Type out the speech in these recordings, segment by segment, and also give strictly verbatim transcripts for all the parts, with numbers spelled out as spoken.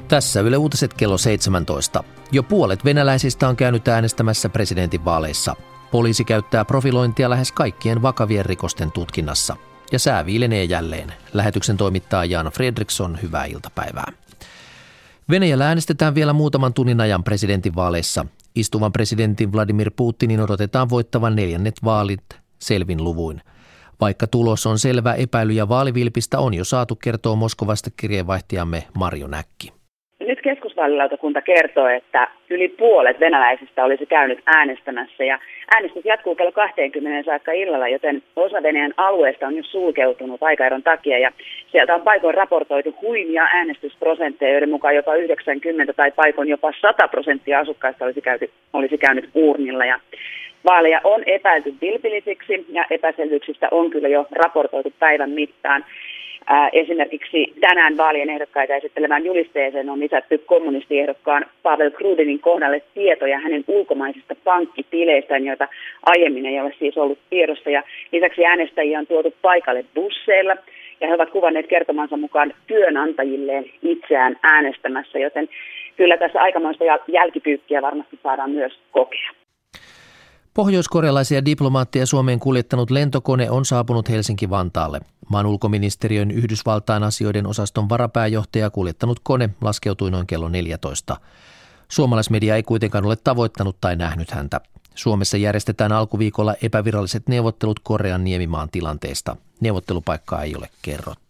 Tässä Yle Uutiset kello seitsemäntoista. Jo puolet venäläisistä on käynyt äänestämässä presidentinvaaleissa. Poliisi käyttää profilointia lähes kaikkien vakavien rikosten tutkinnassa. Ja sää viilenee jälleen. Lähetyksen toimittaa Jan Fredriksson, hyvää iltapäivää. Venäjällä äänestetään vielä muutaman tunnin ajan presidentinvaaleissa. Istuvan presidentin Vladimir Putinin odotetaan voittavan neljännet vaalit selvin luvuin. Vaikka tulos on selvä, epäilyjä vaalivilpistä on jo saatu, kertoo Moskovasta kirjeenvaihtajamme Marjo Näkki. Nyt keskusvaalilautakunta kertoo, että yli puolet venäläisistä olisi käynyt äänestämässä ja äänestys jatkuu kello kaksikymmentä saakka illalla, joten osa Venäjän alueesta on jo sulkeutunut aikaeron takia ja sieltä on paikoin raportoitu huimia äänestysprosentteja, joiden mukaan jopa yhdeksänkymmentä tai paikoin jopa sata prosenttia asukkaista olisi, käyty, olisi käynyt uurnilla ja vaaleja on epäilty vilpillisiksi ja epäselvyyksistä on kyllä jo raportoitu päivän mittaan. Esimerkiksi tänään vaalien ehdokkaita esittelemään julisteeseen on lisätty kommunistiehdokkaan Pavel Grudinin kohdalle tietoja hänen ulkomaisista pankkitileistään, joita aiemmin ei ole siis ollut tiedossa. Ja lisäksi äänestäjiä on tuotu paikalle busseilla ja he ovat kuvanneet kertomansa mukaan työnantajilleen itseään äänestämässä, joten kyllä tässä aikamoista jälkipyykkiä varmasti saadaan myös kokea. Pohjois-korealaisia diplomaatteja Suomeen kuljettanut lentokone on saapunut Helsinki-Vantaalle. Maan ulkoministeriön Yhdysvaltain asioiden osaston varapääjohtaja kuljettanut kone laskeutui noin kello neljätoista. Suomalaismedia ei kuitenkaan ole tavoittanut tai nähnyt häntä. Suomessa järjestetään alkuviikolla epäviralliset neuvottelut Korean niemimaan tilanteesta. Neuvottelupaikkaa ei ole kerrottu.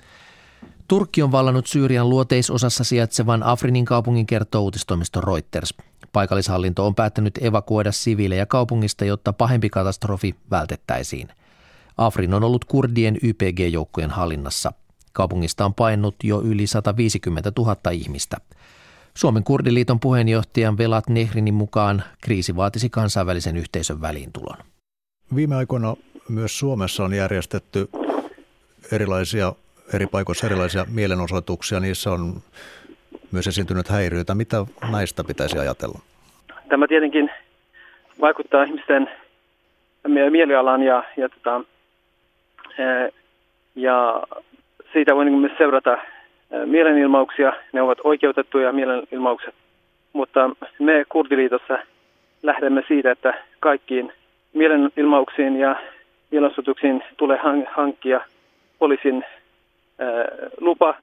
Turkki on vallannut Syyrian luoteisosassa sijaitsevan Afrinin kaupungin, kertoo uutistoimisto Reuters. Paikallishallinto on päättänyt evakuoida siviilejä kaupungista, jotta pahempi katastrofi vältettäisiin. Afrin on ollut kurdien Y P G-joukkojen hallinnassa. Kaupungista on paennut jo yli sata viisikymmentätuhatta ihmistä. Suomen kurdiliiton puheenjohtajan Velat Nehrinin mukaan kriisi vaatisi kansainvälisen yhteisön väliintulon. Viime aikoina myös Suomessa on järjestetty erilaisia, eri paikoissa erilaisia mielenosoituksia. Niissä on myös esiintynyt häiriöitä. Mitä näistä pitäisi ajatella? Tämä tietenkin vaikuttaa ihmisten mielialaan ja, ja, tota, ja siitä voi myös seurata mielenilmauksia. Ne ovat oikeutettuja mielenilmaukset, mutta me Kurdiliitossa lähdemme siitä, että kaikkiin mielenilmauksiin ja mielenosoituksiin tulee hankkia poliisin lupa.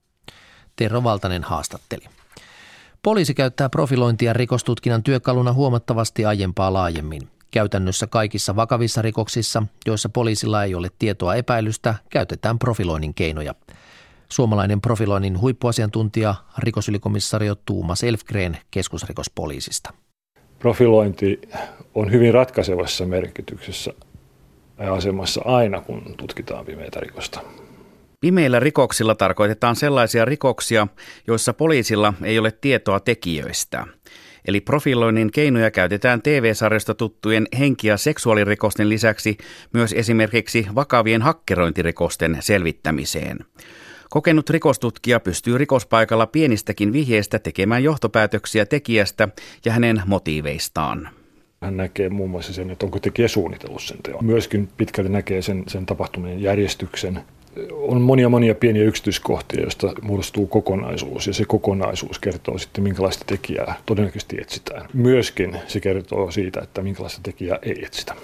Tero Valtanen haastatteli. Poliisi käyttää profilointia rikostutkinnan työkaluna huomattavasti aiempaa laajemmin. Käytännössä kaikissa vakavissa rikoksissa, joissa poliisilla ei ole tietoa epäilystä, käytetään profiloinnin keinoja. Suomalainen profiloinnin huippuasiantuntija, rikosylikomissaario Tuomas Elfgren keskusrikospoliisista. Profilointi on hyvin ratkaisevassa merkityksessä ja asemassa aina, kun tutkitaan pimeitä rikosta. Pimeillä rikoksilla tarkoitetaan sellaisia rikoksia, joissa poliisilla ei ole tietoa tekijöistä. Eli profiloinnin keinoja käytetään T V-sarjasta tuttujen henki- ja seksuaalirikosten lisäksi myös esimerkiksi vakavien hakkerointirikosten selvittämiseen. Kokenut rikostutkija pystyy rikospaikalla pienistäkin vihjeistä tekemään johtopäätöksiä tekijästä ja hänen motiiveistaan. Hän näkee muun muassa sen, että onko tekijä suunnitellut sen teon. Myöskin pitkälti näkee sen, sen tapahtumien järjestyksen. On monia monia pieniä yksityiskohtia, joista muodostuu kokonaisuus, ja se kokonaisuus kertoo sitten, minkälaista tekijää todennäköisesti etsitään. Myöskin se kertoo siitä, että minkälaista tekijää ei etsitä.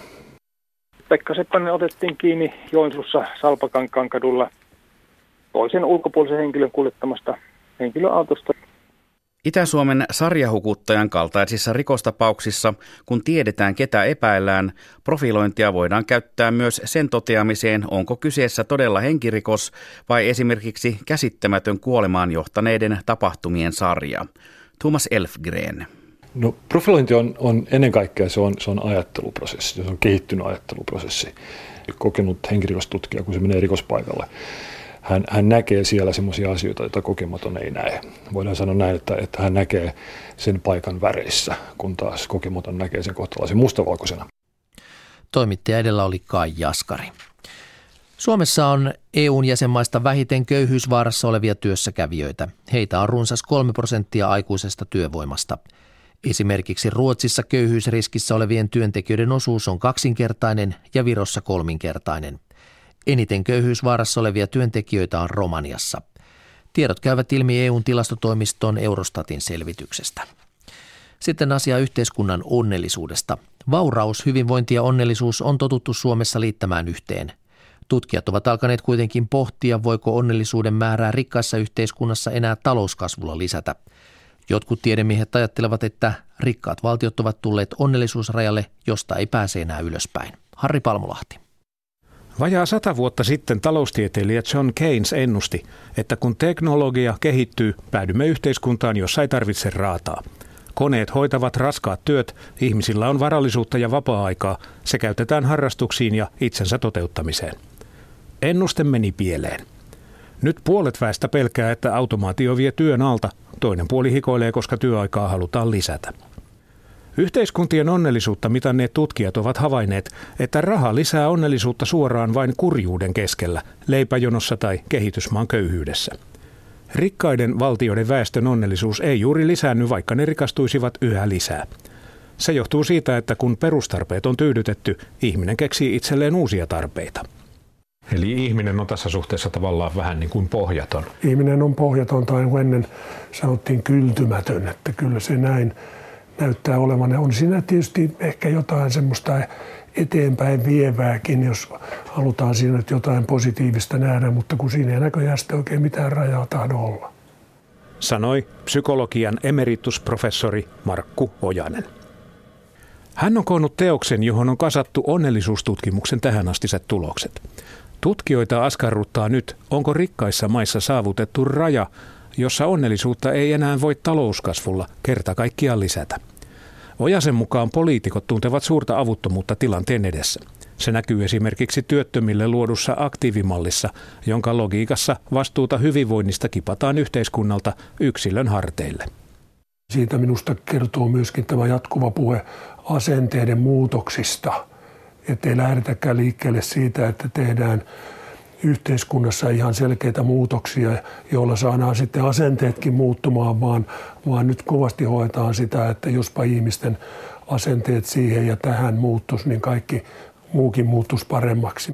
Pekka Seppänen otettiin kiinni Joensuussa Salpakankaan kadulla toisen ulkopuolisen henkilön kuljettamasta henkilöautosta. Itä-Suomen sarjahukuttajan kaltaisissa rikostapauksissa, kun tiedetään ketä epäillään, profilointia voidaan käyttää myös sen toteamiseen, onko kyseessä todella henkirikos vai esimerkiksi käsittämätön kuolemaan johtaneiden tapahtumien sarja. Tuomas Elfgren. No, profilointi on, on ennen kaikkea se on, se on ajatteluprosessi, se on kehittynyt ajatteluprosessi. Kokenut henkirikostutkija, kun se menee rikospaikalle, Hän, hän näkee siellä semmoisia asioita, joita kokematon ei näe. Voidaan sanoa näin, että, että hän näkee sen paikan väreissä, kun taas kokematon näkee sen kohtalaisen mustavalkoisena. Toimittaja edellä oli Kai Jaskari. Suomessa on E U:n jäsenmaista vähiten köyhyysvaarassa olevia työssäkävijöitä. Heitä on runsas kolme prosenttia aikuisesta työvoimasta. Esimerkiksi Ruotsissa köyhyysriskissä olevien työntekijöiden osuus on kaksinkertainen ja Virossa kolminkertainen. Eniten köyhyysvaarassa olevia työntekijöitä on Romaniassa. Tiedot käyvät ilmi E U:n tilastotoimiston Eurostatin selvityksestä. Sitten asia yhteiskunnan onnellisuudesta. Vauraus, hyvinvointi ja onnellisuus on totuttu Suomessa liittämään yhteen. Tutkijat ovat alkaneet kuitenkin pohtia, voiko onnellisuuden määrää rikkaassa yhteiskunnassa enää talouskasvulla lisätä. Jotkut tiedemiehet ajattelevat, että rikkaat valtiot ovat tulleet onnellisuusrajalle, josta ei pääse enää ylöspäin. Harri Palmulahti. Vajaa sata vuotta sitten taloustieteilijä John Keynes ennusti, että kun teknologia kehittyy, päädymme yhteiskuntaan, jossa ei tarvitse raataa. Koneet hoitavat raskaat työt, ihmisillä on varallisuutta ja vapaa-aikaa, se käytetään harrastuksiin ja itsensä toteuttamiseen. Ennuste meni pieleen. Nyt puolet väestä pelkää, että automaatio vie työn alta, toinen puoli hikoilee, koska työaikaa halutaan lisätä. Yhteiskuntien onnellisuutta mitanneet tutkijat ovat havainneet, että raha lisää onnellisuutta suoraan vain kurjuuden keskellä, leipäjonossa tai kehitysmaan köyhyydessä. Rikkaiden valtioiden väestön onnellisuus ei juuri lisäänny, vaikka ne rikastuisivat yhä lisää. Se johtuu siitä, että kun perustarpeet on tyydytetty, ihminen keksii itselleen uusia tarpeita. Eli ihminen on tässä suhteessa tavallaan vähän niin kuin pohjaton. Ihminen on pohjaton tai ennen sanottiin kyltymätön, että kyllä se näin näyttää olevan. On siinä tietysti ehkä jotain semmoista eteenpäin vievääkin, jos halutaan siinä nyt jotain positiivista nähdä, mutta kun siinä ei näköjään sitten oikein mitään rajaa tahdo olla. Sanoi psykologian emeritusprofessori Markku Ojanen. Hän on koonnut teoksen, johon on kasattu onnellisuustutkimuksen tähänastiset tulokset. Tutkijoita askarruttaa nyt, onko rikkaissa maissa saavutettu raja, jossa onnellisuutta ei enää voi talouskasvulla kerta kaikkiaan lisätä. Ojasen mukaan poliitikot tuntevat suurta avuttomuutta tilanteen edessä. Se näkyy esimerkiksi työttömille luodussa aktiivimallissa, jonka logiikassa vastuuta hyvinvoinnista kipataan yhteiskunnalta yksilön harteille. Siitä minusta kertoo myöskin tämä jatkuva puhe asenteiden muutoksista, ettei lähdetäkään liikkeelle siitä, että tehdään yhteiskunnassa ihan selkeitä muutoksia, joilla saadaan sitten asenteetkin muuttumaan, vaan, vaan nyt kovasti hoetaan sitä, että jospa ihmisten asenteet siihen ja tähän muuttuisi, niin kaikki muukin muuttuisi paremmaksi.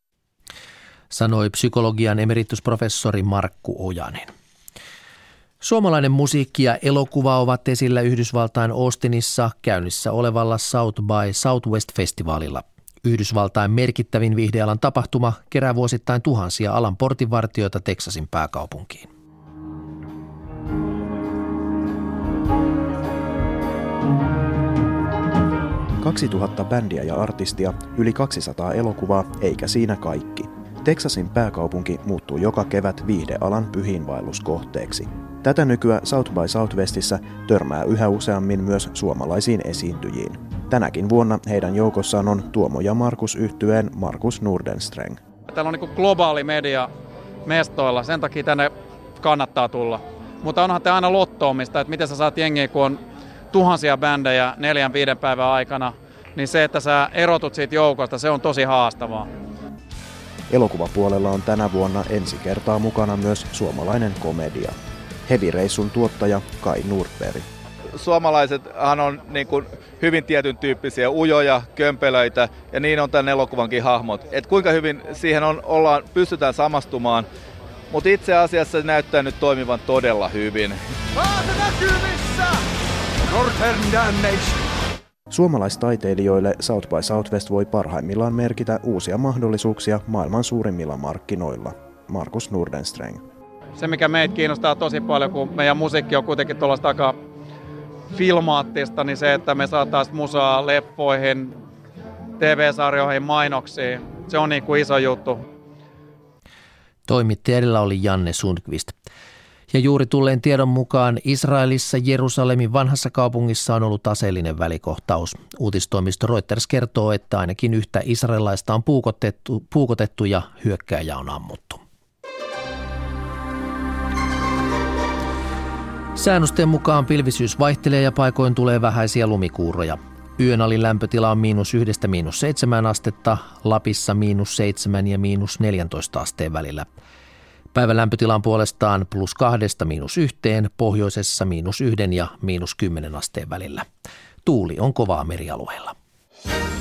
Sanoi psykologian emeritusprofessori Markku Ojanen. Suomalainen musiikki ja elokuva ovat esillä Yhdysvaltain Austinissa käynnissä olevalla South by Southwest-festivaalilla. Yhdysvaltain merkittävin viihdealan tapahtuma kerää vuosittain tuhansia alan portinvartijoita Teksasin pääkaupunkiin. kaksituhatta bändiä ja artistia, yli kaksisataa elokuvaa, eikä siinä kaikki. Teksasin pääkaupunki muuttuu joka kevät viihdealan pyhiinvaelluskohteeksi. Tätä nykyä South by Southwestissä törmää yhä useammin myös suomalaisiin esiintyjiin. Tänäkin vuonna heidän joukossaan on Tuomo ja Markus -yhtyeen Markus Nordenstreng. Täällä on niin kuin globaali media mestoilla, sen takia tänne kannattaa tulla. Mutta onhan tämä aina lottoomista, että miten sä saat jengiä, kun on tuhansia bändejä neljän viiden päivän aikana, niin se, että sä erotut siitä joukosta, se on tosi haastavaa. Elokuvapuolella on tänä vuonna ensi kertaa mukana myös suomalainen komedia. Heavy-reissun tuottaja Kai Nordberg. Suomalaisethan on niin kuin hyvin tietyn tyyppisiä, ujoja, kömpelöitä, ja niin on tämän elokuvankin hahmot. Et kuinka hyvin siihen on, ollaan, pystytään samastumaan, mutta itse asiassa se näyttää nyt toimivan todella hyvin. Suomalaistaiteilijoille South by Southwest voi parhaimmillaan merkitä uusia mahdollisuuksia maailman suurimmilla markkinoilla. Markus Nordenstreng. Se, mikä meitä kiinnostaa tosi paljon, kun meidän musiikki on kuitenkin tuollaista aika filmaattista, niin se, että me saataisiin musaa leffoihin, T V-sarjoihin, mainoksiin, se on niin kuin iso juttu. Toimittaja edellä oli Janne Sundqvist. Ja juuri tulleen tiedon mukaan Israelissa Jerusalemin vanhassa kaupungissa on ollut aseellinen välikohtaus. Uutistoimisto Reuters kertoo, että ainakin yhtä israelaista on puukotettu, puukotettu ja hyökkääjä on ammuttu. Säännösten mukaan pilvisyys vaihtelee ja paikoin tulee vähäisiä lumikuuroja. Yön alin lämpötila on miinus yhdestä miinus seitsemään astetta, Lapissa miinus seitsemän ja miinus neljäntoista asteen välillä. Päivän lämpötila on puolestaan plus kahdesta miinus yhteen, pohjoisessa miinus yhden ja miinus kymmenen asteen välillä. Tuuli on kovaa merialueella.